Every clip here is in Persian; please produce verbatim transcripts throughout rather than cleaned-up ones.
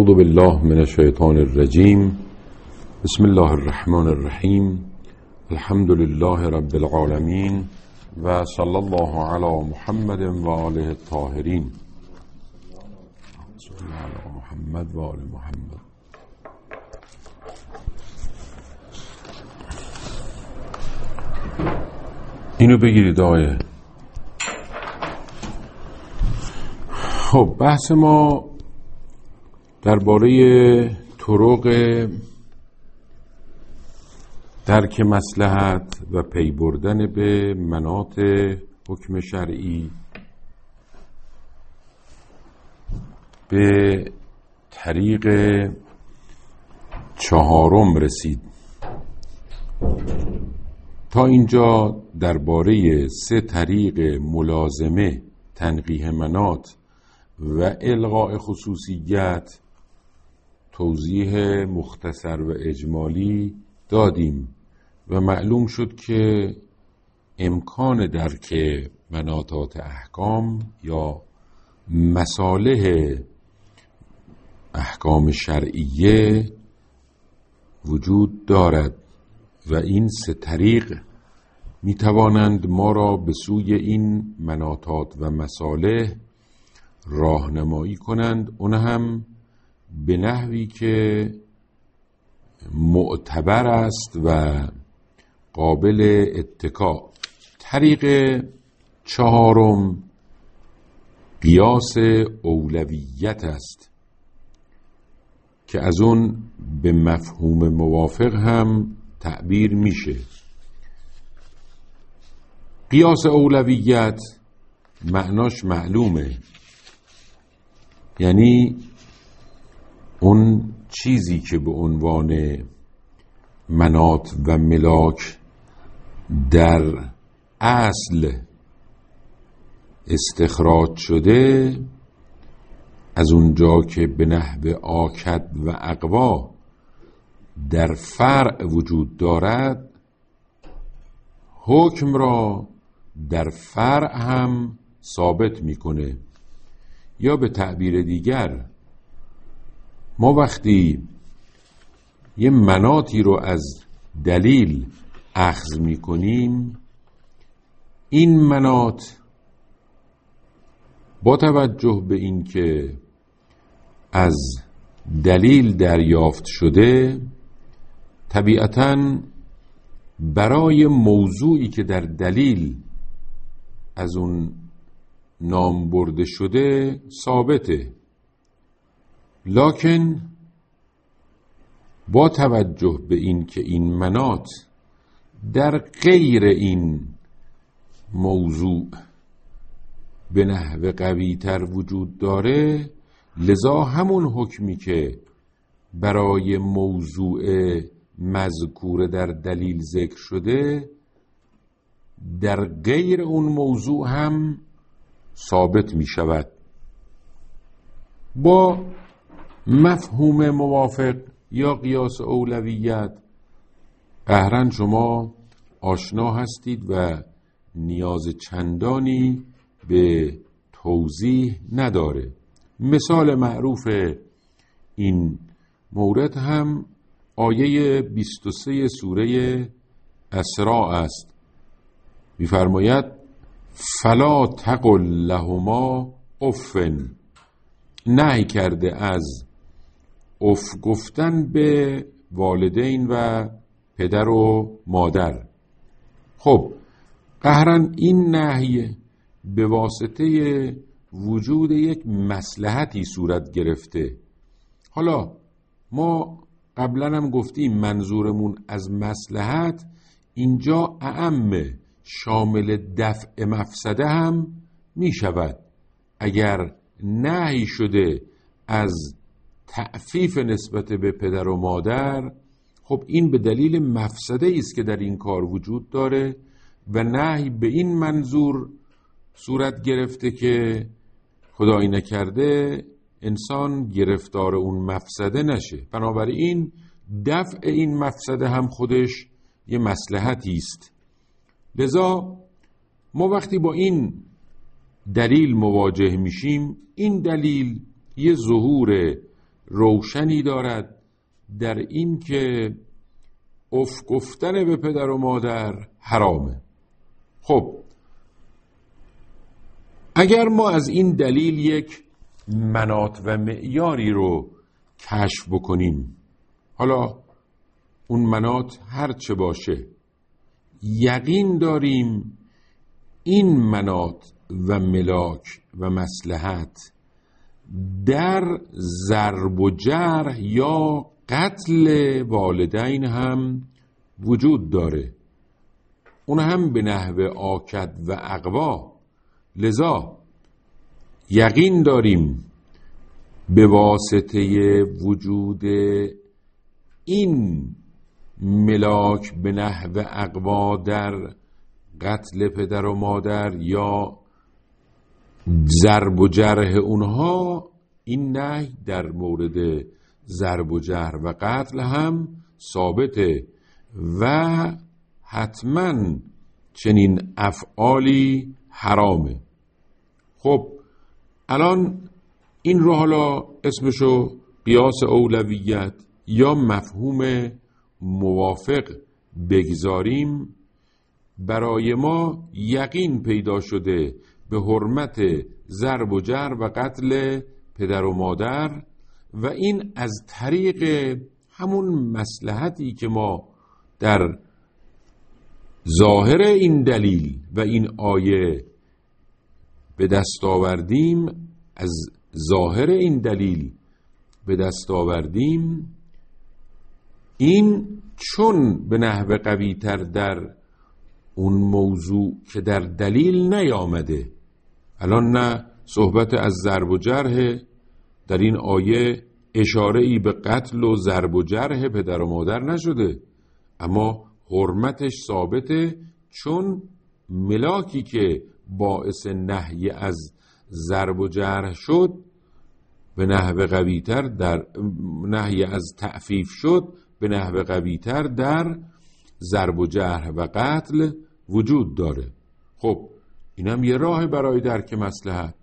اعوذ بالله من الشیطان الرجیم. بسم الله الرحمن الرحیم. الحمد لله رب العالمین و صلی الله علی محمد و آله الطاهرین. صلی الله علی محمد و آل محمد. اینو بگیرید آقای. خب بحث ما درباره طرق درک مصلحت و پی بردن به مناط حکم شرعی به طریق چهارم رسید. تا اینجا درباره سه طریق ملازمه، تنقیح مناط و الغاء خصوصیت توضیح مختصر و اجمالی دادیم و معلوم شد که امکان درک مناطات احکام یا مصالح احکام شرعیه وجود دارد و این سه طریق می توانند ما را به سوی این مناطات و مصالح راهنمایی کنند، اون هم به نحوی که معتبر است و قابل اتکا. طریق چهارم قیاس اولویت است که از اون به مفهوم موافق هم تعبیر میشه. قیاس اولویت معناش معلومه، یعنی اون چیزی که به عنوان مناط و ملاک در اصل استخراج شده، از اونجا که به نحو آکد و اقوا در فرع وجود دارد، حکم را در فرع هم ثابت میکنه. یا به تعبیر دیگر، ما وقتی یه مناطی رو از دلیل اخذ میکنیم، این مناط با توجه به این که از دلیل دریافت شده، طبیعتاً برای موضوعی که در دلیل از اون نام برده شده ثابته، لکن با توجه به این که این مناط در غیر این موضوع به نحو قوی تر وجود داره، لذا همون حکمی که برای موضوع مذکور در دلیل ذکر شده در غیر اون موضوع هم ثابت می شود. با مفهوم موافق یا قیاس اولویت قهرن شما آشنا هستید و نیاز چندانی به توضیح نداره. مثال معروف این مورد هم آیه بیست و سه سوره اسراء است. می‌فرماید فلا تقل لهما اف، نهی کرده از اف گفتن به والدین و پدر و مادر. خب قهرن این نهی به واسطه وجود یک مصلحتی صورت گرفته. حالا ما قبلا هم گفتیم منظورمون از مصلحت اینجا اعم، شامل دفع مفسده هم می شود. اگر نهی شده از تعفیف نسبت به پدر و مادر، خب این به دلیل مفسده است که در این کار وجود داره و نهی به این منظور صورت گرفته که خدایی نکرده انسان گرفتار اون مفسده نشه. بنابراین دفع این مفسده هم خودش یه مصلحتی است. لذا ما وقتی با این دلیل مواجه میشیم، این دلیل یه ظهور روشنی دارد در این که اف گفتن به پدر و مادر حرامه. خب اگر ما از این دلیل یک مناط و معیاری رو کشف بکنیم، حالا اون مناط هر چه باشه، یقین داریم این مناط و ملاک و مصلحت در ضرب و جرح یا قتل والدین هم وجود داره، اون هم به نحو آکد و اقوا. لذا یقین داریم به واسطه وجود این ملاک به نحو اقوا در قتل پدر و مادر یا ضرب و جرح اونها، این نهی در مورد ضرب و جرح و قتل هم ثابته و حتما چنین افعالی حرامه. خب الان این رو حالا اسمشو قیاس اولویت یا مفهوم موافق بگذاریم، برای ما یقین پیدا شده به حرمت ضرب و جرح و قتل پدر و مادر و این از طریق همون مصلحتی که ما در ظاهر این دلیل و این آیه به دست آوردیم، از ظاهر این دلیل به دست آوردیم، این چون به نحو قوی تر در اون موضوع که در دلیل نیامده، الان نه صحبت از ضرب و جرح، در این آیه اشاره ای به قتل و ضرب و جرح پدر و مادر نشده، اما حرمتش ثابته چون ملاکی که باعث نهی از ضرب و جرح شد به نحو قوی‌تر در نهی از تعفیف شد به نحو قوی‌تر در ضرب و جرح و قتل وجود داره. خب اینم یه راه برای درک مصلحت،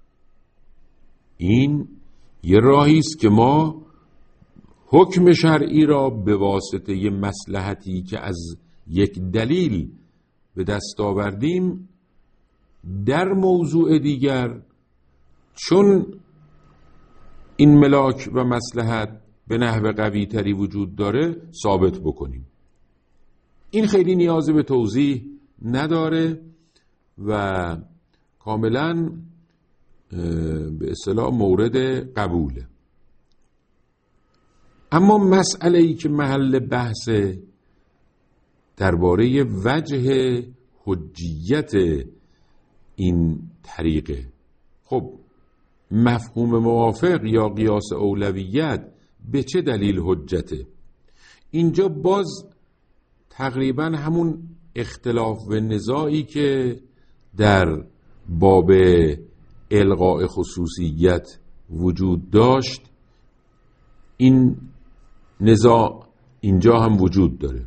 این یه راهی است که ما حکم شرعی را به واسطه یه مصلحتی که از یک دلیل به دست آوردیم در موضوع دیگر، چون این ملاک و مصلحت به نحو قوی تری وجود داره، ثابت بکنیم. این خیلی نیاز به توضیح نداره و کاملا به اصطلاح مورد قبوله. اما مسئله ای که محل بحث درباره وجه حجیت این طریقه، خب مفهوم موافق یا قیاس اولویت به چه دلیل حجته؟ اینجا باز تقریبا همون اختلاف و نزاعی که در باب الغاء خصوصیت وجود داشت، این نزاع اینجا هم وجود داره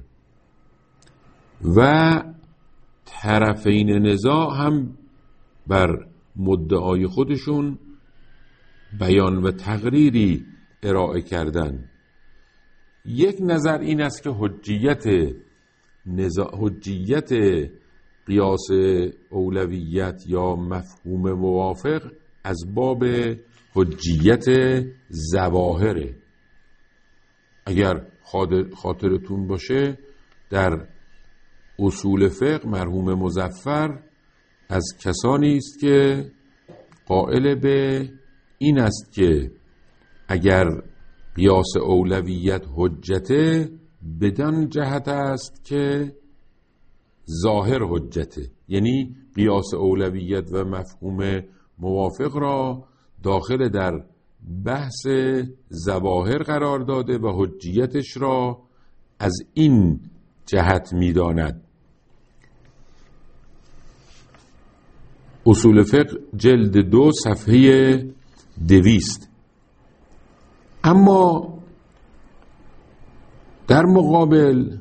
و طرفین نزاع هم بر مدعای خودشون بیان و تقریری ارائه کردن. یک نظر این است که حجیت نزاع حجیت قیاس اولویت یا مفهوم موافق از باب حجیت ظواهره. اگر خاطرتون باشه در اصول فقه مرحوم مظفر از کسانی است که قائل به این است که اگر قیاس اولویت حجته بدان جهت است که ظاهر حجته، یعنی قیاس اولویت و مفهوم موافق را داخل در بحث ظواهر قرار داده و حجیتش را از این جهت می‌داند. اصول فقه جلد دو صفحه دویست. اما در مقابل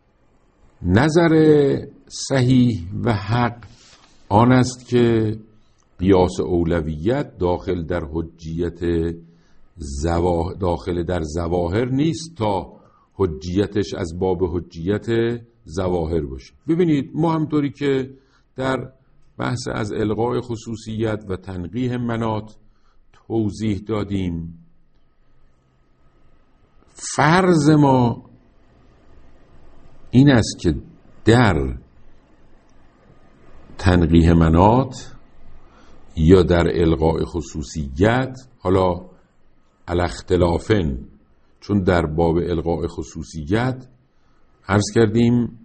نظر صحیح و حق آن است که قیاس اولویت داخل در حجیت زوا... داخل در ظواهر نیست تا حجیتش از باب حجیت ظواهر باشه. ببینید ما همطوری که در بحث از الغاء خصوصیت و تنقیح مناط توضیح دادیم، فرض ما این است که در تنقیح مناط یا در الغاء خصوصیت، حالا الاختلافن، چون در باب الغاء خصوصیت عرض کردیم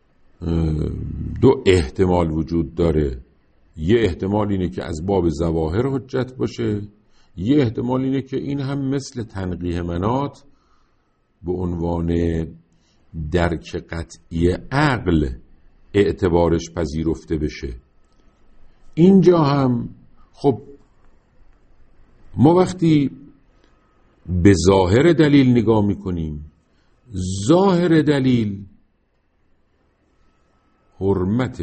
دو احتمال وجود داره، یه احتمال اینه که از باب ظواهر حجت باشه، یه احتمال اینه که این هم مثل تنقیح مناط به عنوان درک قطعی عقل اعتبارش پذیرفته بشه. اینجا هم خب ما وقتی به ظاهر دلیل نگاه میکنیم، ظاهر دلیل حرمت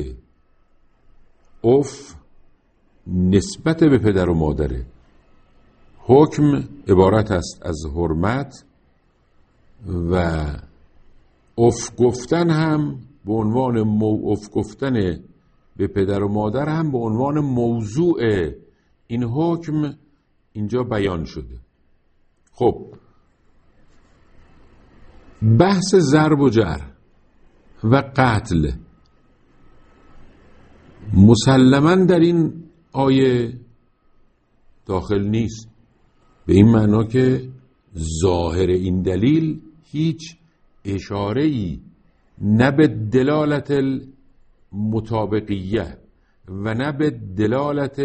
عف نسبت به پدر و مادره. حکم عبارت است از حرمت و عف گفتن هم به عنوان مو عف گفتن به پدر و مادر هم به عنوان موضوع این حکم اینجا بیان شده. خب بحث ضرب و جرح و قتل مسلماً در این آیه داخل نیست، به این معنا که ظاهر این دلیل هیچ اشاره‌ای نه به دلالت المطابقیه و نه به دلالت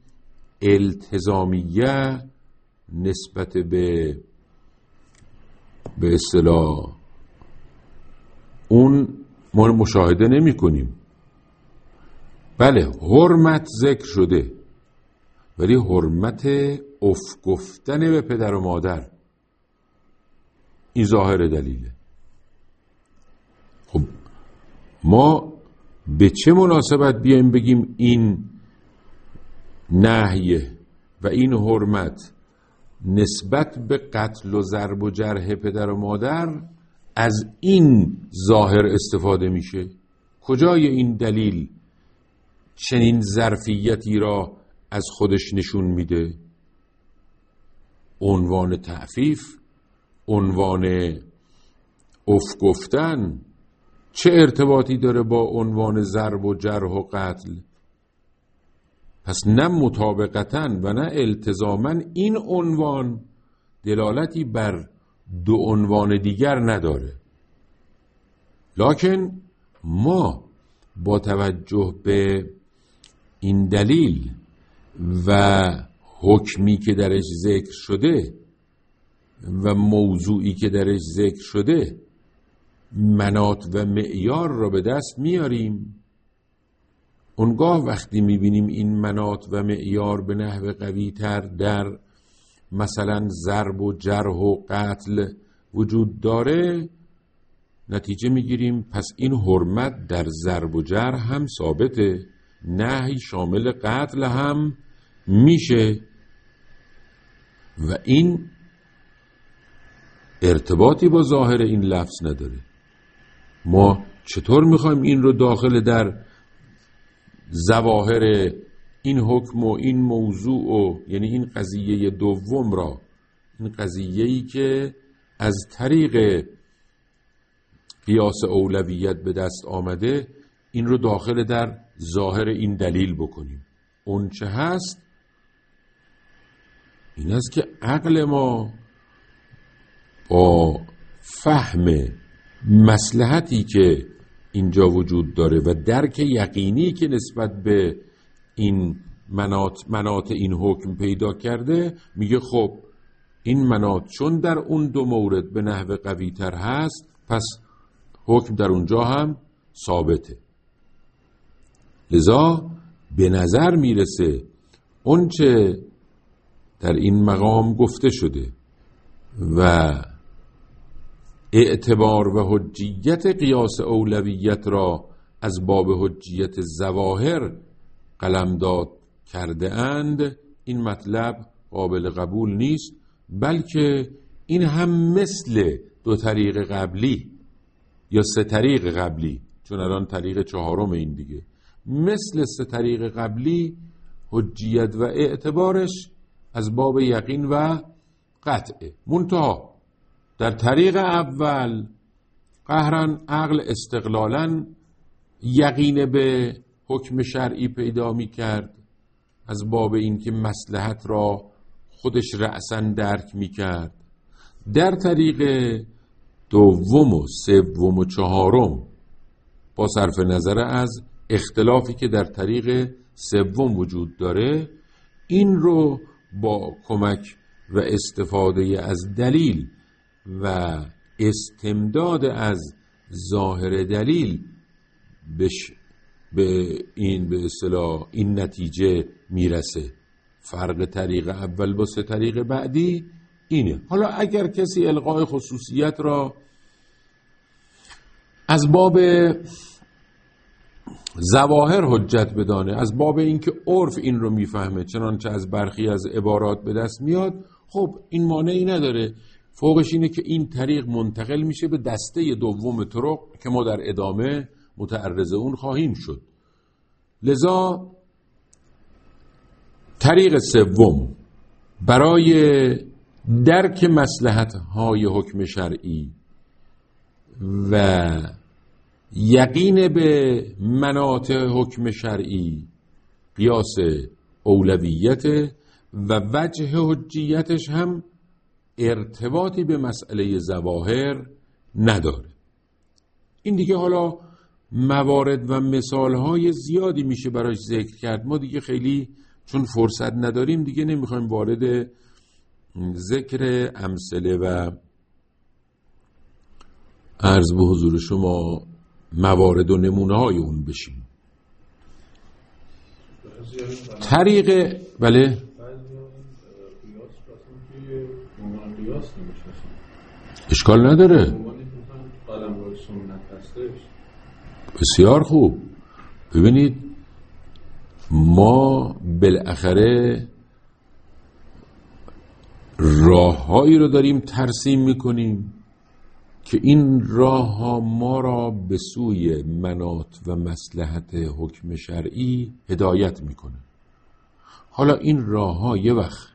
الالتزامیه نسبت به به اصطلاح اون ما مشاهده نمی کنیم. بله حرمت ذکر شده، ولی حرمت عف گفتن به پدر و مادر این ظاهر دلیله. خب ما به چه مناسبت بیایم بگیم این نهی و این حرمت نسبت به قتل و ضرب و جرح پدر و مادر از این ظاهر استفاده میشه؟ کجای این دلیل چنین ظرفیتی را از خودش نشون میده؟ عنوان تعفیف، عنوان عف گفتن چه ارتباطی داره با عنوان ضرب و جرح و قتل؟ پس نه مطابقتاً و نه التزاماً این عنوان دلالتی بر دو عنوان دیگر نداره. لکن ما با توجه به این دلیل و حکمی که درش ذکر شده و موضوعی که درش ذکر شده مناط و معیار را به دست میاریم. اونگاه وقتی میبینیم این مناط و معیار به نحو قوی تر در مثلا ضرب و جرح و قتل وجود داره، نتیجه میگیریم پس این حرمت در ضرب و جرح هم ثابته، نهی شامل قتل هم میشه و این ارتباطی با ظاهر این لفظ نداره. ما چطور میخوایم این رو داخل در ظواهر این حکم و این موضوع و یعنی این قضیه دوم را، این قضیه‌ای که از طریق قیاس اولویت به دست آمده، این رو داخل در ظاهر این دلیل بکنیم؟ اون چه هست این است که عقل ما با فهم مصلحتی که اینجا وجود داره و درک یقینی که نسبت به این مناط مناط این حکم پیدا کرده، میگه خب این مناط چون در اون دو مورد به نحو قوی تر هست، پس حکم در اونجا هم ثابته. لذا به نظر میرسه اون چه در این مقام گفته شده و اعتبار و حجیت قیاس اولویت را از باب حجیت ظواهر قلمداد کرده اند، این مطلب قابل قبول نیست بلکه این هم مثل دو طریق قبلی یا سه طریق قبلی، چون الان طریق چهارم این دیگه، مثل سه طریق قبلی حجیت و اعتبارش از باب یقین و قطعه. منتها در طریق اول قهرن عقل استقلالاً یقین به حکم شرعی پیدا می کرد از باب این که مصلحت را خودش رأساً درک می کرد. در طریق دوم و سوم و چهارم با صرف نظر از اختلافی که در طریق سوم وجود داره، این رو با کمک و استفاده از دلیل و استمداد از ظاهر دلیل بش به این به اصطلاح این نتیجه میرسه. فرق طریق اول با سه طریق بعدی اینه. حالا اگر کسی الغای خصوصیت را از باب ظواهر حجت بدانه، از باب اینکه عرف این رو میفهمه چنانچه از برخی از عبارات به دست میاد، خب این مانعی نداره. فوقش اینه که این طریق منتقل میشه به دسته دوم طرق که ما در ادامه متعرض اون خواهیم شد. لذا طریق سوم برای درک مصلحت‌های حکم شرعی و یقین به مناط حکم شرعی قیاس اولویت و وجه حجیتش هم ارتباطی به مسئله ظواهر نداره. این دیگه حالا موارد و مثالهای زیادی میشه براش ذکر کرد. ما دیگه خیلی چون فرصت نداریم دیگه نمیخوایم وارد ذکر امثله و عرض به حضور شما موارد و نمونه های اون بشیم. طریق بله اشکال نداره، بسیار خوب. ببینید ما بالاخره راههایی رو داریم ترسیم میکنیم که این راه ها ما را به سوی مناط و مصلحت حکم شرعی هدایت میکنه. حالا این راه ها یه وقت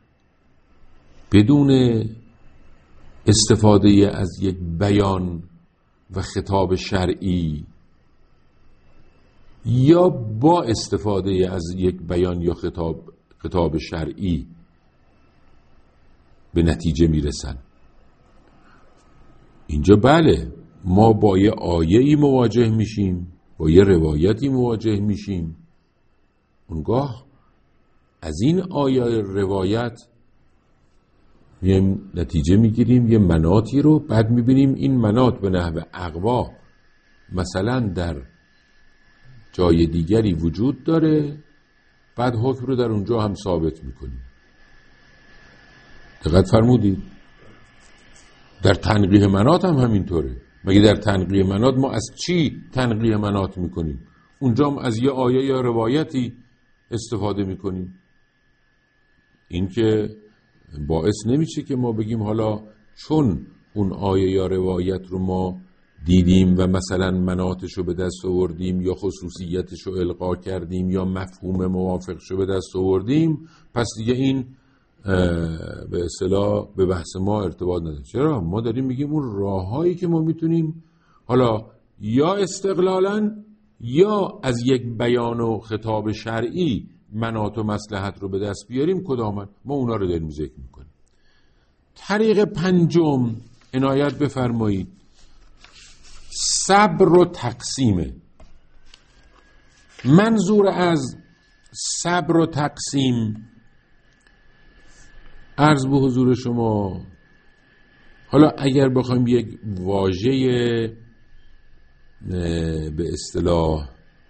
بدون استفاده از یک بیان و خطاب شرعی یا با استفاده از یک بیان یا خطاب خطاب شرعی به نتیجه میرسن. اینجا بله ما با یه آیه‌ای مواجه میشیم، با یه روایتی مواجه میشیم، اونگاه از این آیه روایت میایم نتیجه میگیریم یه مناطی رو، بعد میبینیم این مناط به نحو اقوا مثلا در جای دیگری وجود داره، بعد حکم رو در اونجا هم ثابت میکنیم. دقت فرمودید؟ در تنقیح مناط هم همینطوره. مگه در تنقیح مناط ما از چی تنقیح مناط میکنیم؟ اونجا هم از یه آیه یا روایتی استفاده میکنیم. این که باعث نمیشه که ما بگیم حالا چون اون آیه یا روایت رو ما دیدیم و مثلا مناطش رو به دست آوردیم یا خصوصیتش رو القا کردیم یا مفهوم موافقش رو به دست آوردیم، پس دیگه این به اصطلاح به بحث ما ارتباط نداره. چرا؟ ما داریم میگیم اون راههایی که ما میتونیم حالا یا استقلالاً یا از یک بیان و خطاب شرعی مناط و مصلحت رو به دست بیاریم، کدامن؟ ما اونا رو داریم ذکر میکنیم. طریق پنجم عنایت بفرمایید، صبر و تقسیمه. منظور از صبر و تقسیم عرض به حضور شما، حالا اگر بخوایم یک واژه به اصطلاح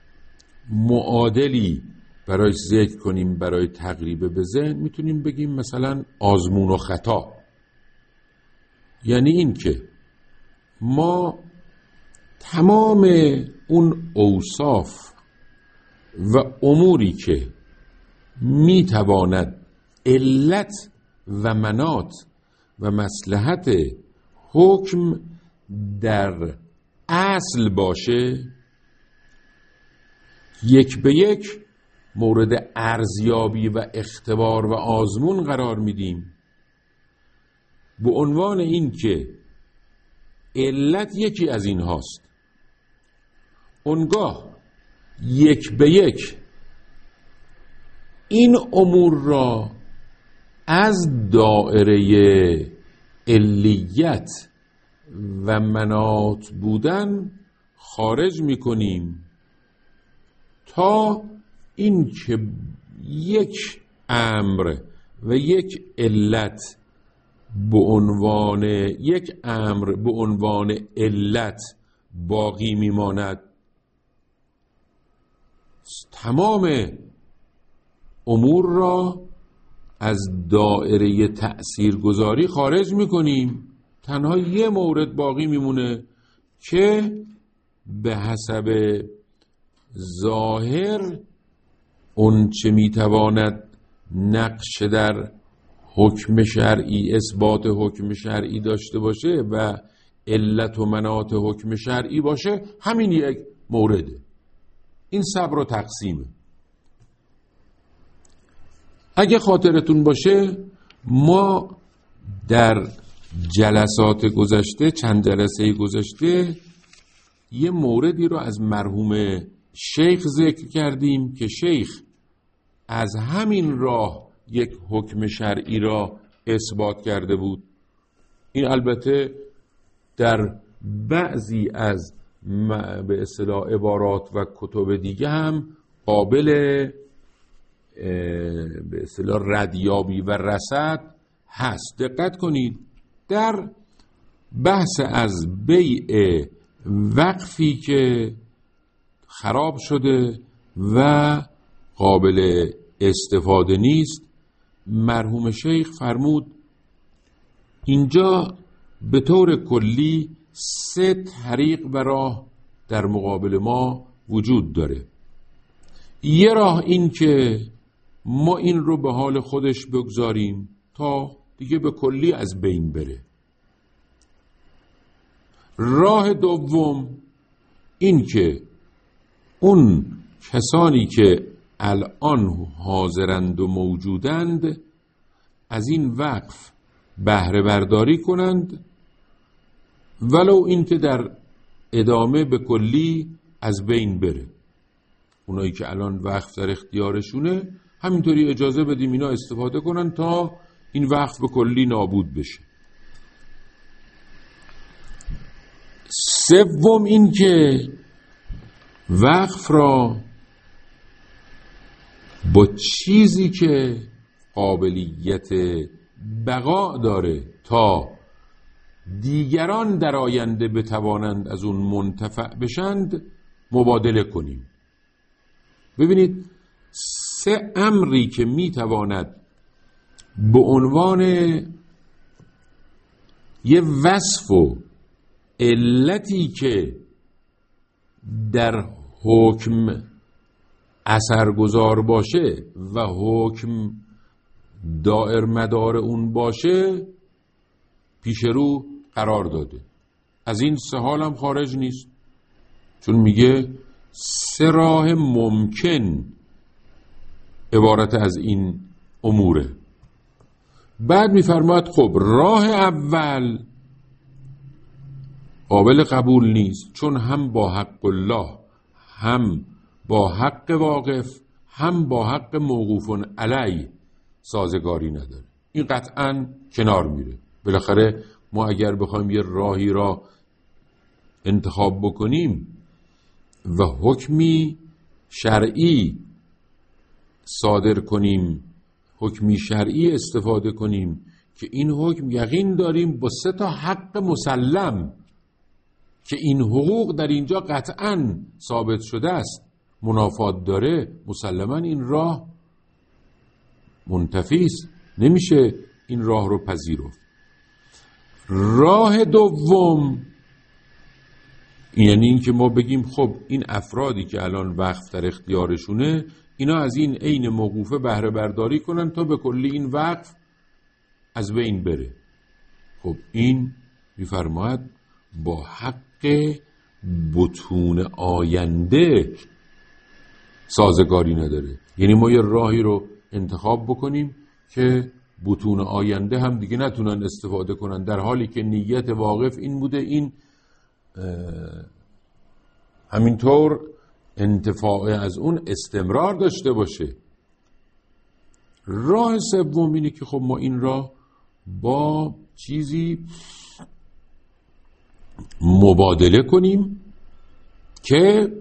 معادلی برای ذکر کنیم برای تقریب به ذهن، میتونیم بگیم مثلا آزمون و خطا. یعنی این که ما تمام اون اوصاف و اموری که میتواند علت و مناط و مصلحت حکم در اصل باشه، یک به یک مورد ارزیابی و اختبار و آزمون قرار میدیم، به عنوان این که علت یکی از این هاست. اونگاه یک به یک این امور را از دائره علیت و مناط بودن خارج میکنیم تا این که یک امر و یک علت به عنوان یک امر به عنوان علت باقی میماند، تمام امور را از دائره تأثیرگذاری خارج میکنیم. تنها یه مورد باقی میمونه که به حسب ظاهر اون چه میتواند نقش در حکم شرعی، اثبات حکم شرعی داشته باشه و علت و مناط حکم شرعی باشه، همین یک مورده. این صبر و تقسیمه. اگه خاطرتون باشه ما در جلسات گذشته، چند جلسه گذشته، یه موردی رو از مرحوم شیخ ذکر کردیم که شیخ از همین راه یک حکم شرعی را اثبات کرده بود. این البته در بعضی از به اصطلاح عبارات و کتب دیگه هم قابل به اصطلاح ردیابی و رصد هست. دقت کنید، در بحث از بیع وقفی که خراب شده و قابل استفاده نیست، مرحوم شیخ فرمود اینجا به طور کلی سه طریق و راه در مقابل ما وجود داره. یه راه این که ما این رو به حال خودش بگذاریم تا دیگه به کلی از بین بره. راه دوم این که اون کسانی که الان حاضرند و موجودند از این وقف بهره برداری کنند، ولو این که در ادامه به کلی از بین بره. اونایی که الان وقف در اختیارشونه همینطوری اجازه بدیم اینا استفاده کنن تا این وقف به کلی نابود بشه. سوم این که وقف را با چیزی که قابلیت بقا داره تا دیگران در آینده بتوانند از اون منتفع بشند مبادله کنیم. ببینید، سه امری که میتواند به عنوان یه وصف و علتی که در حکم اثرگذار باشه و حکم دائر مدار اون باشه پیش رو قرار داده. از این سه حال هم خارج نیست، چون میگه سه راه ممکن عبارت از این اموره. بعد میفرماید خب راه اول قابل قبول نیست، چون هم با حق الله، هم با حق واقف، هم با حق موقوف علی سازگاری نداره. این قطعا کنار میره. بالاخره ما اگر بخوایم یه راهی را انتخاب بکنیم و حکمی شرعی صادر کنیم، حکمی شرعی استفاده کنیم که این حکم یقین داریم با سه تا حق مسلم که این حقوق در اینجا قطعا ثابت شده است منافات داره، مسلما این راه منتفی است، نمیشه این راه رو پذیرفت. راه دوم یعنی این که ما بگیم خب این افرادی که الان وقف در اختیارشونه اینا از این عین موقوفه بهره برداری کنن تا به کلی این وقف از بین بره. خب این میفرماید با حق بطون آینده سازگاری نداره. یعنی ما یه راهی رو انتخاب بکنیم که بطون آینده هم دیگه نتونن استفاده کنن، در حالی که نیت واقف این بوده این همینطور انتفاع از اون استمرار داشته باشه. راه سوم اینه که خب ما این راه با چیزی مبادله کنیم که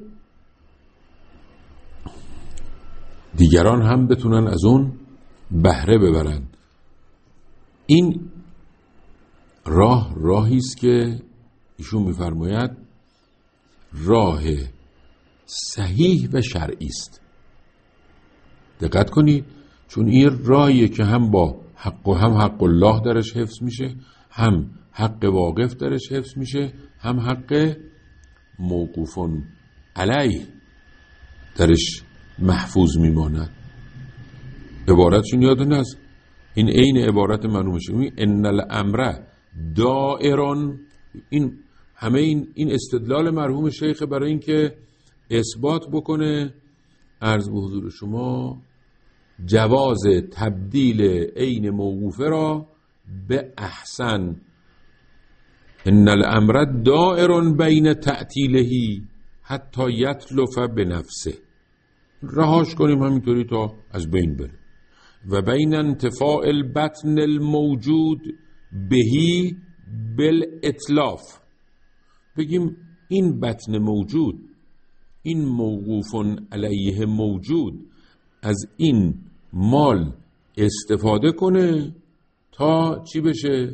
دیگران هم بتونن از اون بهره ببرن. این راه راهی است که ایشون میفرماید راه صحیح و شرعی است. دقت کنید، چون این راهیه که هم با حق و هم حق الله درش حفظ میشه، هم حق واقف درش حفظ میشه، هم حق موقوفون علیه درش محفوظ میماند. عبارتشون یادتون هست؟ این عین عبارت مرحوم شیخ ان الامر دائرون. این همه این این استدلال مرحوم شیخ برای اینکه اثبات بکنه عرض به حضور شما جواز تبدیل عین موقوفه را به احسن. ان الامر دائر بین تعطیله حتی یتلف بنفسه. رهاش کنیم همینطوری تا از بین بره. و بین انتفاع البطن الموجود بهی بالاتلاف. بگیم این بطن موجود، این موقوف علیه موجود از این مال استفاده کنه تا چی بشه؟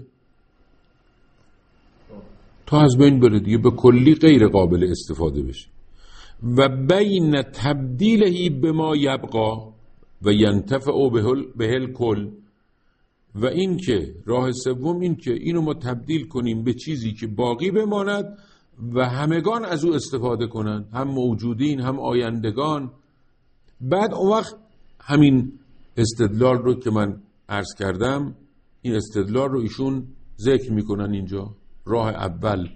تا از بین بره دیگه، به کلی غیر قابل استفاده بشه. و بین تبدیلهی به ما یبقا و ینتفع به الکل. و این که راه سوم این که اینو ما تبدیل کنیم به چیزی که باقی بماند و همگان از او استفاده کنن، هم موجودین هم آیندگان. بعد اون وقت همین استدلال رو که من عرض کردم، این استدلال رو ایشون ذکر میکنن اینجا. راه اول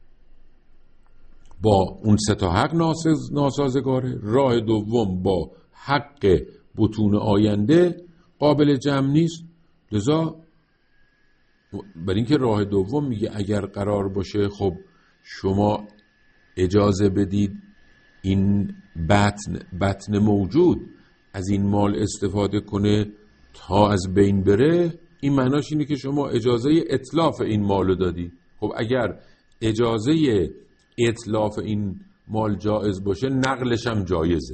با اون سه تا حق ناسازگاره، راه دوم با حق بطون آینده قابل جمع نیست. لذا برای اینکه راه دوم میگه اگر قرار باشه خب شما اجازه بدید این بطن بطن موجود از این مال استفاده کنه تا از بین بره، این معناش اینه که شما اجازه اتلاف این مالو دادی. خب اگر اجازه اتلاف این مال جایز باشه، نقلش هم جایزه.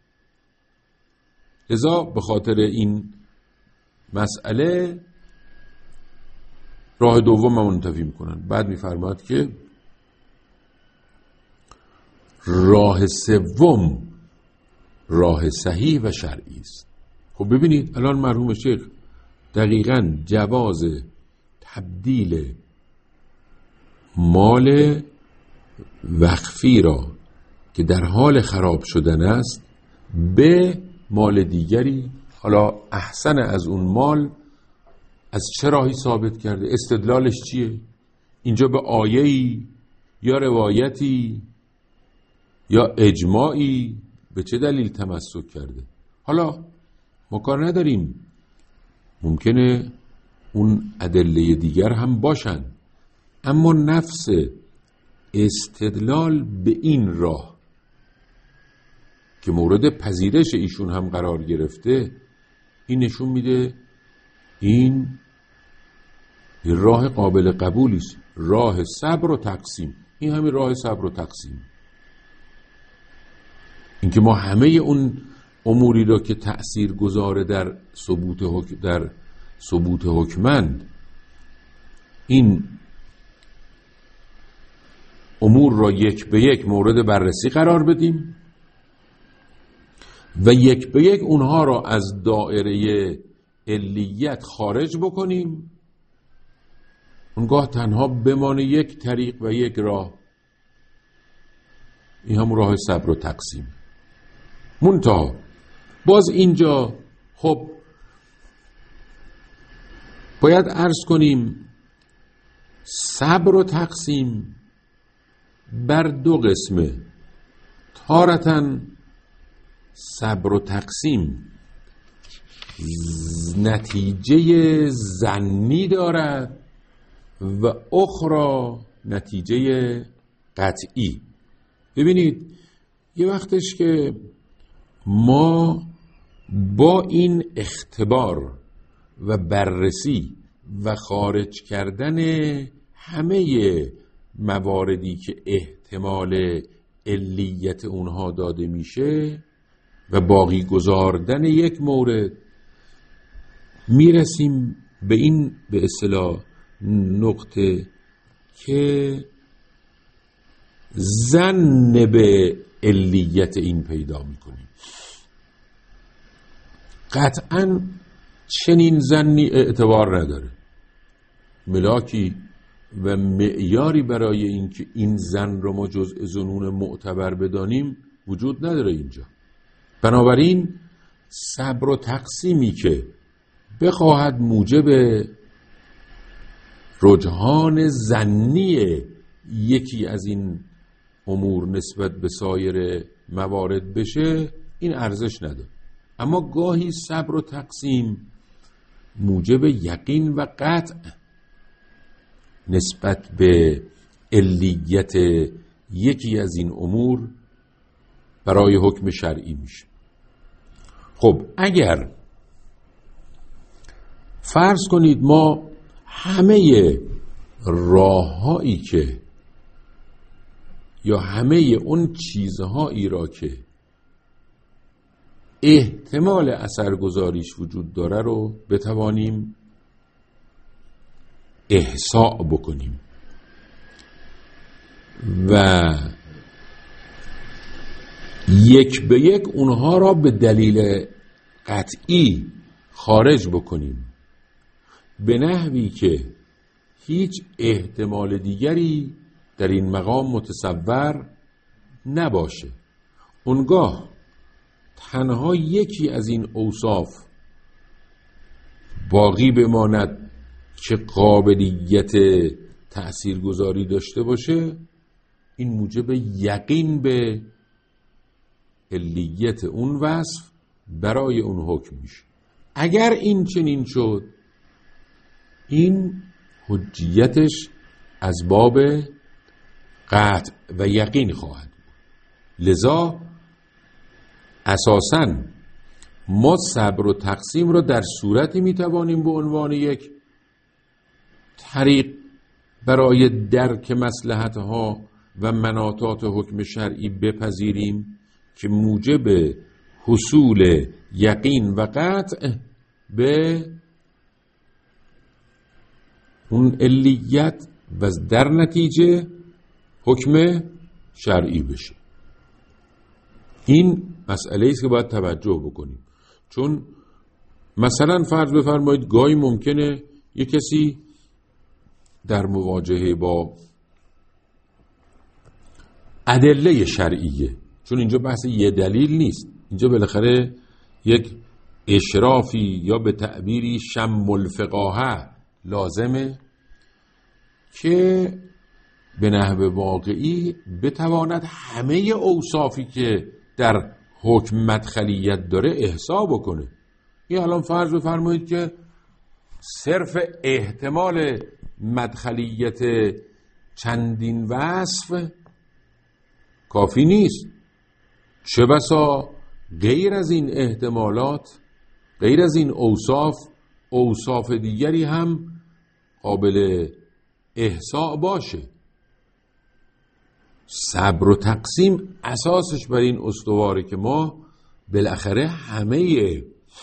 لذا به خاطر این مسئله راه دوم هم منتفی میکنن. بعد میفرماد که راه سوم راه صحیح و شرعی است. خب ببینید الان مرحوم شیخ دقیقاً جواز تبدیل مال وقفی را که در حال خراب شدن است به مال دیگری، حالا احسن از اون مال، از چه راهی ثابت کرده؟ استدلالش چیه؟ اینجا به آیه‌ای یا روایتی یا اجماعی به چه دلیل تمسک کرده؟ حالا ما کار نداریم، ممکنه اون ادله دیگر هم باشن، اما نفس استدلال به این راه که مورد پذیرش ایشون هم قرار گرفته، این نشون میده این راه قابل قبولی است. راه صبر و تقسیم، این همین راه صبر و تقسیم. اینکه ما همه اون اموری را که تأثیر گذاره در ثبوت حکم در ثبوت حکمند، این امور را یک به یک مورد بررسی قرار بدیم و یک به یک اونها را از دایره علیت خارج بکنیم، اونگاه تنها بمانه یک طریق و یک راه، این همون راه صبر و تقسیم. منتها باز اینجا خب باید عرض کنیم صبر و تقسیم بر دو قسمه. تارتاً صبر و تقسیم نتیجه ظنی دارد و اخرى نتیجه قطعی. ببینید یه وقتش که ما با این اختبار و بررسی و خارج کردن همه مواردی که احتمال علیت اونها داده میشه و باقی گذاردن یک مورد، میرسیم به این به اصطلاح نقطه که ظن به علیت این پیدا میکنیم. قطعاً چنین ظنی اعتبار نداره. ملاکی و معیاری برای اینکه این ظن رو ما جزء ظنون معتبر بدانیم وجود نداره اینجا. بنابراین صبر و تقسیمی که بخواهد موجب رجحان ظنی یکی از این امور نسبت به سایر موارد بشه، این ارزش نداره. اما گاهی صبر و تقسیم موجب یقین و قطع نسبت به علیت یکی از این امور برای حکم شرعی میشه. خب اگر فرض کنید ما همه راههایی که یا همه اون چیزهایی را که احتمال اثرگذاریش وجود داره رو بتوانیم احصاء بکنیم و یک به یک اونها را به دلیل قطعی خارج بکنیم به نحوی که هیچ احتمال دیگری در این مقام متصور نباشه، اونگاه تنها یکی از این اوصاف باقی بماند که قابلیت تأثیرگذاری داشته باشه، این موجب یقین به علیت اون وصف برای اون حکم میشه. اگر این چنین شد، این حجیتش از باب قطع و یقین خواهد بود. لذا اساساً ما صبر و تقسیم رو در صورتی میتوانیم به عنوان یک طریق برای درک مصلحت‌ها و مناطات حکم شرعی بپذیریم که موجب حصول یقین و قطع به اون علیت و در نتیجه حکم شرعی بشه. این مسئله است که باید توجه بکنیم. چون مثلا فرض بفرمایید گاهی ممکنه یک کسی در مواجهه با ادله شرعیه، چون اینجا بحث یه دلیل نیست، اینجا بالاخره یک اشرافی یا به تعبیری شم الفقاهه لازمه که به نحو واقعی بتواند همه اوصافی که در حکم مدخلیت داره احصا بکنه. این الان فرض بفرمایید که صرف احتمال مدخلیت چندین وصف کافی نیست، چه بسا غیر از این احتمالات، غیر از این اوصاف، اوصاف دیگری هم قابل احصاء باشه. صبر و تقسیم اساسش بر این استواره که ما بالاخره همه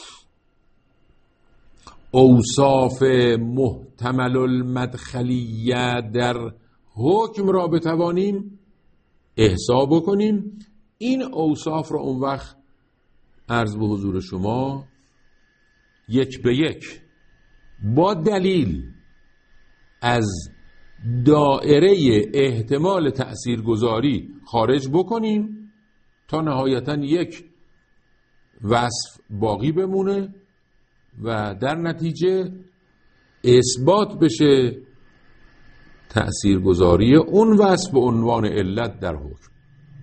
اوصاف محتمل المدخلیه در حکم را بتوانیم احصا بکنیم. این اوصاف را اون وقت عرض به حضور شما یک به یک با دلیل از دائره احتمال تأثیرگذاری خارج بکنیم تا نهایتاً یک وصف باقی بمونه و در نتیجه اثبات بشه تأثیرگذاری اون وصف به عنوان علت در حکم.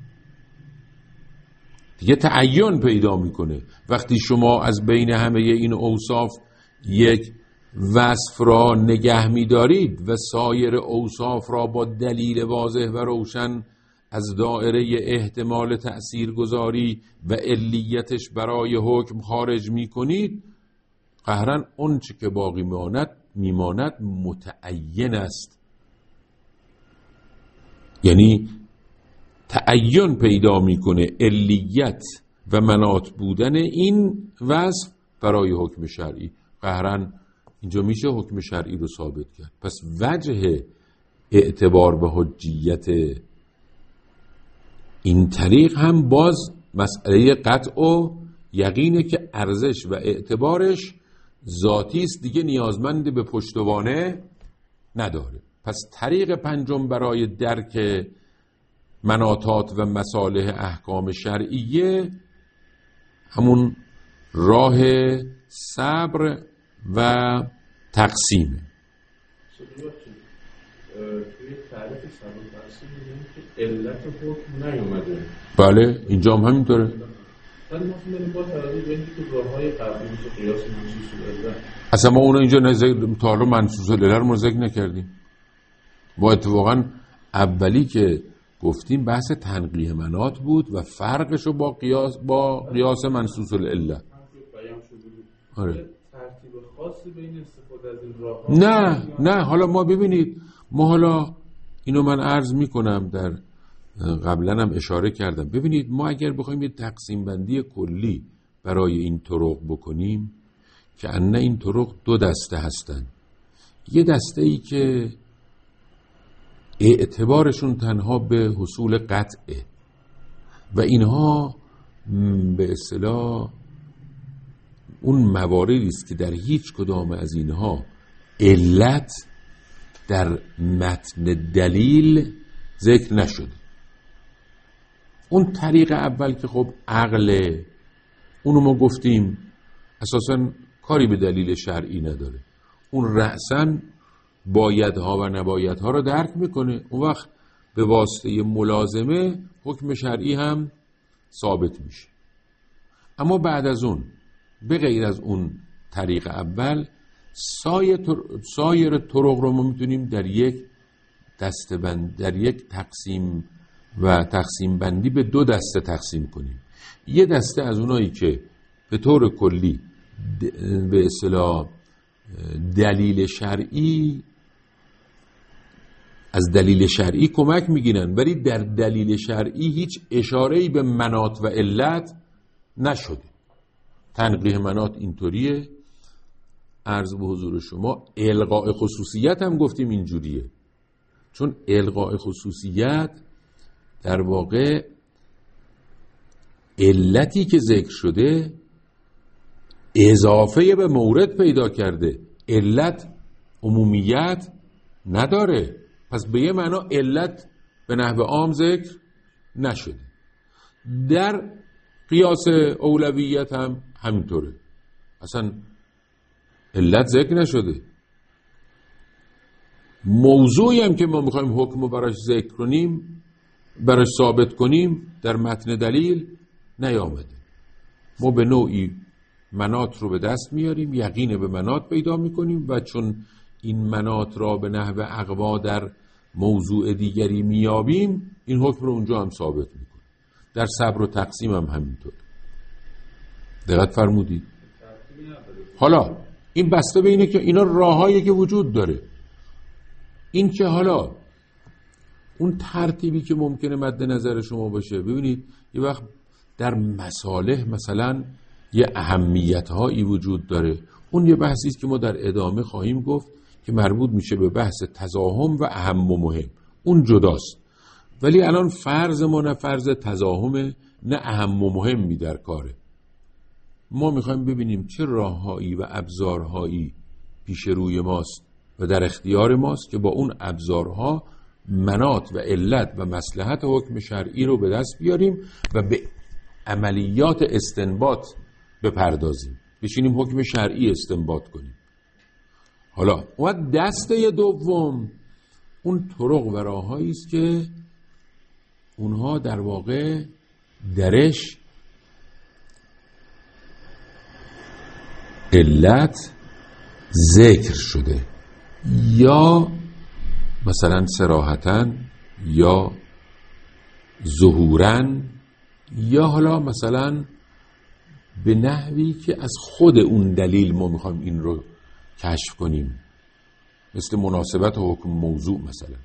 دیگه تعین پیدا میکنه. وقتی شما از بین همه این اوصاف یک وصف را نگه می‌دارید و سایر اوصاف را با دلیل واضح و روشن از دائره احتمال تأثیرگذاری و علیتش برای حکم خارج می‌کنید، قهراً اون چه که باقی میماند میماند متعین است. یعنی تعین پیدا میکنه علیت و مناط بودن این وصف برای حکم شرعی. قهراً اینجا میشه حکم شرعی رو ثابت کرد. پس وجه اعتبار به حجیت این طریق هم باز مسئله قطع و یقینه که ارزش و اعتبارش ذاتی است، دیگه نیازمند به پشتوانه نداره. پس طریق پنجم برای درک مناطات و مصالح احکام شرعیه همون راه صبر و تقسیمه. توی تعریف صبر و تقسیم میگیم که علت حکم نیومده. بله اینجا هم همینطوره. ولی ما فهمیدیم با توجه به اینکه تو راه‌های قبلی مثل قیاس منصوص العله اصلا ما اونو اینجا نزد تا حالا منصوص العله رو ذکر نکردیم. ما اتفاقا اولی که گفتیم بحث تنقیح مناط بود و فرقش رو با قیاس با قیاس منصوص العله. آره. ترتیب خاصی بین استفاده از این راه‌ها نه نه حالا ما ببینید، ما حالا اینو من عرض میکنم، در قبلا هم اشاره کردم. ببینید ما اگر بخوایم یه تقسیم بندی کلی برای این طرق بکنیم که انه این طرق دو دسته هستن. یه دسته ای که اعتبارشون تنها به حصول قطعه و اینها به اصطلاح اون مواردی است که در هیچ کدام از اینها علت در متن دلیل ذکر نشده. اون طریق اول که خب عقل، اونو ما گفتیم اساساً کاری به دلیل شرعی نداره، اون رأساً بایدها و نبایدها رو درک میکنه، اون وقت به واسطه ملازمه حکم شرعی هم ثابت میشه. اما بعد از اون به غیر از اون طریق اول سایر سایر طرق رو ما میتونیم در یک دسته‌بند در یک تقسیم و تقسیم بندی به دو دسته تقسیم کنیم. یه دسته از اونایی که به طور کلی به اصطلاح دلیل شرعی از دلیل شرعی کمک میگیرن ولی در دلیل شرعی هیچ اشاره‌ای به مناط و علت نشده. تنقیح مناط اینطوریه. عرض به حضور شما الغاء خصوصیت هم گفتیم اینجوریه، چون الغاء خصوصیت در واقع علتی که ذکر شده اضافه به مورد پیدا کرده، علت عمومیت نداره. پس به یه معنا علت به نحو عام ذکر نشده. در قیاس اولویت هم همینطوره، اصلا علت ذکر نشده. موضوعی هم که ما میخوایم حکم رو براش ذکر کنیم، براش ثابت کنیم، در متن دلیل نیامده. ما به نوعی مناط رو به دست میاریم، یقین به مناط پیدا میکنیم و چون این مناط را به نحو اقوا در موضوع دیگری میابیم، این حکم رو اونجا هم ثابت میکنیم. در صبر و تقسیم هم همینطور. دقت فرمودید؟ حالا این بسته به اینه که اینا راههایی که وجود داره. این که حالا اون ترتیبی که ممکنه مد نظر شما باشه، ببینید یه وقت در مصالح مثلا یه اهمیت هایی وجود داره، اون یه بحثی است که ما در ادامه خواهیم گفت که مربوط میشه به بحث تزاحم و اهم و مهم، اون جداست. ولی الان فرض ما نه فرض تزاحم نه اهم و مهمی در کاره. ما میخوایم ببینیم چه راههایی و ابزارهایی پیش روی ماست و در اختیار ماست که با اون ابزارها مناط و علت و مصلحت حکم شرعی رو به دست بیاریم و به عملیات استنباط بپردازیم، بشینیم حکم شرعی استنباط کنیم. حالا اون دسته دوم اون طرق و راههایی است که اونها در واقع درش علت ذکر شده، یا مثلا صراحتاً یا ظهوراً، یا حالا مثلا به نحوی که از خود اون دلیل ما میخوایم این رو کشف کنیم، مثل مناسبت و حکم موضوع مثلا.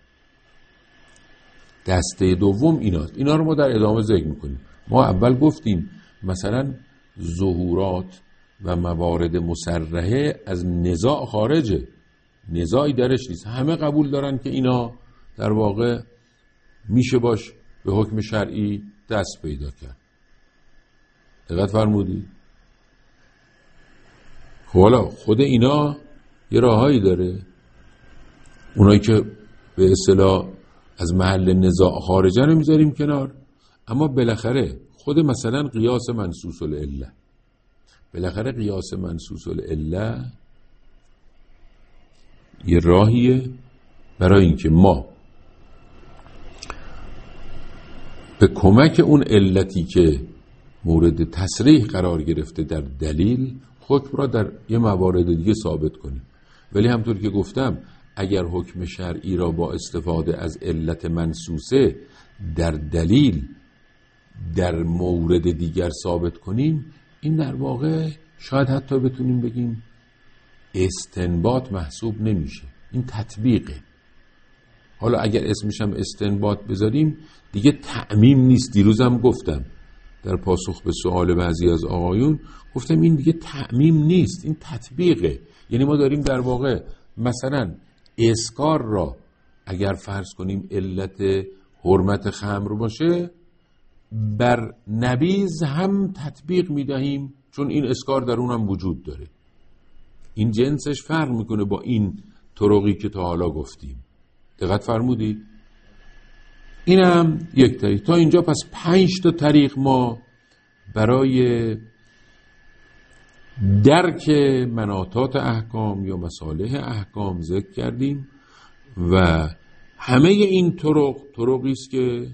دسته دوم ایناست، اینا رو ما در ادامه ذکر میکنیم. ما اول گفتیم مثلا ظهورات و موارد مصرحه از نزاع خارجه، نزاعی درش نیست، همه قبول دارن که اینا در واقع میشه باش به حکم شرعی دست پیدا کرد. دقت فرمودی؟ خب حالا خود اینا یه راهایی داره، اونایی که به اصطلاح از محل نزاع خارجه رو میذاریم کنار، اما بالاخره خود مثلا قیاس منصوص العله، بالاخره قیاس منصوص العله یه راهیه برای اینکه ما به کمک اون علتی که مورد تصریح قرار گرفته در دلیل حکم را در یه موارد دیگه ثابت کنیم. ولی همطور که گفتم اگر حکم شرعی را با استفاده از علت منصوصه در دلیل در مورد دیگر ثابت کنیم، این در واقع شاید حتی بتونیم بگیم استنباط محسوب نمیشه، این تطبیقه. حالا اگر اسمش هم استنباط بذاریم دیگه تعمیم نیست. دیروزم گفتم در پاسخ به سوال بعضی از آقایون، گفتم این دیگه تعمیم نیست، این تطبیقه. یعنی ما داریم در واقع مثلا اسکار را اگر فرض کنیم علت حرمت خمر باشه، بر نبیذ هم تطبیق میدهیم، چون این اسکار در اونم وجود داره. این جنسش فرق میکنه با این طرقی که تا حالا گفتیم. دقت فرمودید؟ اینم یک طریق. تا اینجا پس پنج تا طریق ما برای درک مناطات احکام یا مصالح احکام ذکر کردیم و همه این طرق طرقی است که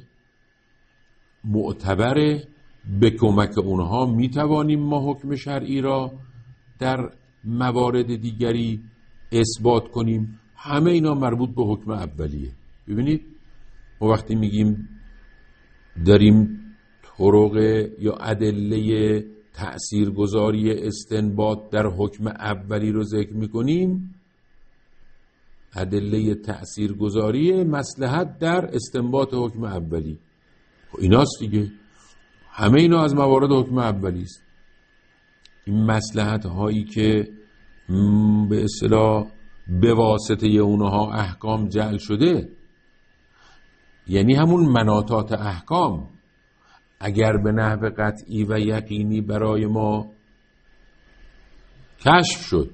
معتبره، به کمک اونها میتوانیم ما حکم شرعی را در موارد دیگری اثبات کنیم. همه اینا مربوط به حکم اولیه. ببینید ما وقتی میگیم داریم طرق یا ادله تأثیرگذاری استنباط در حکم اولی رو ذکر میکنیم، ادله تأثیرگذاری مصلحت در استنباط حکم اولی، ایناست دیگه. همه اینا از موارد حکم اولی است. این مصلحت هایی که به اصطلاح به واسطه اونها احکام جعل شده، یعنی همون مناطات احکام، اگر به نحو قطعی و یقینی برای ما کشف شد،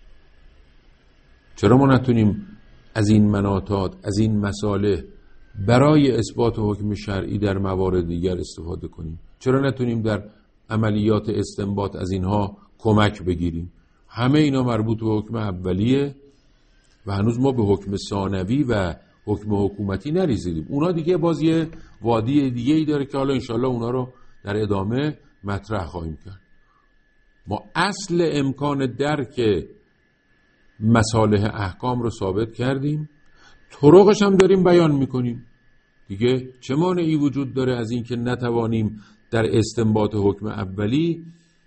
چرا ما نتونیم از این مناطات، از این مصالح برای اثبات حکم شرعی در موارد دیگر استفاده کنیم؟ چرا نتونیم در عملیات استنباط از اینها کمک بگیریم؟ همه اینا مربوط به حکم اولیه و هنوز ما به حکم ثانوی و حکم حکومتی نرسیدیم. اونا دیگه باز یه وادی دیگه ای داره که حالا انشالله اونا رو در ادامه مطرح خواهیم کرد. ما اصل امکان درک مصالح احکام رو ثابت کردیم، طرقش هم داریم بیان میکنیم. دیگه چه مانعی وجود داره از این که نتوانیم در استنباط حکم اولی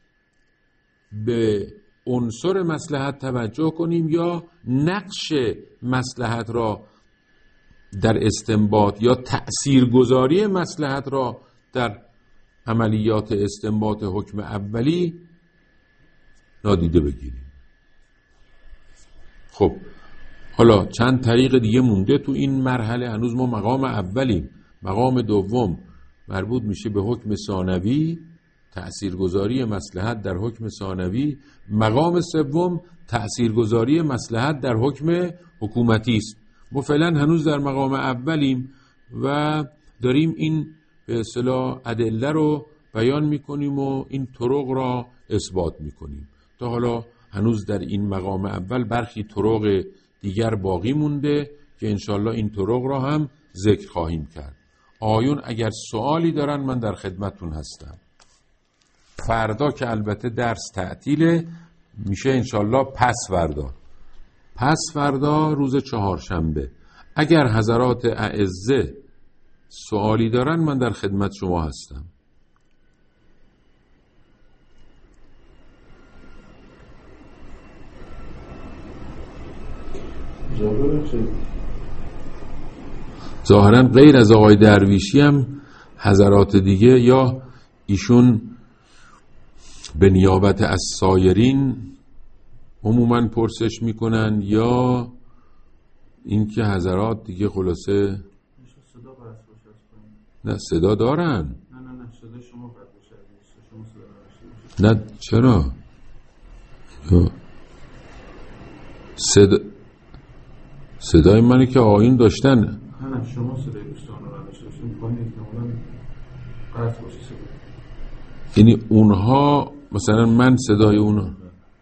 به عنصر مصلحت توجه کنیم یا نقش مصلحت را در استنباط یا تأثیرگذاری مصلحت را در عملیات استنباط حکم اولی نادیده بگیریم. خب حالا چند طریق دیگه مونده تو این مرحله. هنوز ما مقام اولیم. مقام دوم مربوط میشه به حکم ثانوی، تأثیرگذاری مصلحت در حکم ثانوی. مقام سوم تأثیرگذاری مصلحت در حکم حکومتی است. ما فعلا هنوز در مقام اولیم و داریم این به اصطلاح ادله رو بیان میکنیم و این طرق را اثبات میکنیم. تا حالا هنوز در این مقام اول برخی طرق دیگر باقی مونده که انشالله این طرق را هم ذکر خواهیم کرد. آیون اگر سوالی دارن من در خدمتون هستم. فردا که البته درس تعطیله، میشه انشالله پس فردا پس فردا روز چهارشنبه. اگر حضرات اعزه سوالی دارن من در خدمت شما هستم. ظاهرا غیر از آقای درویشی هم حضرات دیگه یا ایشون به نیابت از سایرین عموما پرسش میکنن یا اینکه حضرات دیگه خلاصه صدا بس باشه. نه صدا دارن. نه نه نه صدا شما بد باشه. شما صدا نداشته. نه چرا؟ یا صدا صدای منی که آیین داشتن. نه نه شما صدای دوستان رو نداشته باشید. پایین احتمالاً قطع باشه صدا. یعنی اونها مثلا من صدای اونها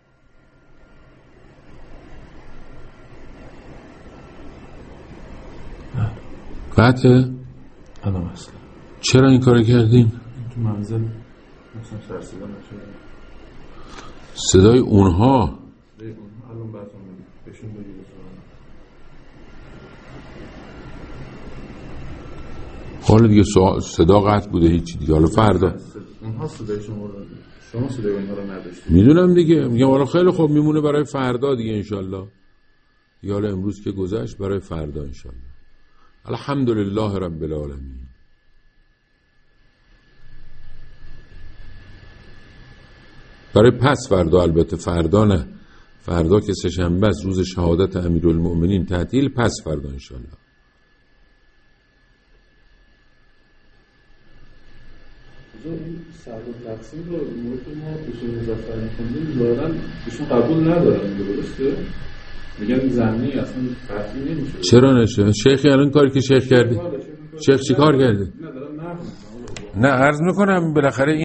قطعه؟ الان اصلا چرا این کار کردین؟ تو منزل مثلا سر صدا نشده. صدای اونها الان بحثم بهشون بگید. حالا دیگه صدا قطع بوده هیچی دیگه. حالا فردا اونها صدای شما رو شما صدای اونها رو نداشتید. میدونم دیگه. میگم حالا خیلی خوب میمونه برای فردا دیگه انشالله. یا حالا امروز که گذشت برای فردا انشالله. الحمدلله رب العالمین. برای پس فردا، البته فردا نه، فردا که سه شنبه است، روز شهادت امیرالمؤمنین تعطیل، پس فردا انشالله. این سرد تقسیم رو موقع ما اصول مزفر میکنیم ظاهرا ایشون قبول ندارن میگه درسته؟ میگن زمینی اصلا قطعی نمیشه. چرا نشه؟ شیخی الان کاری که شیخ کرده. شیخ چی کار کرده؟ نه دارم نرم نه عرض میکنم بالاخره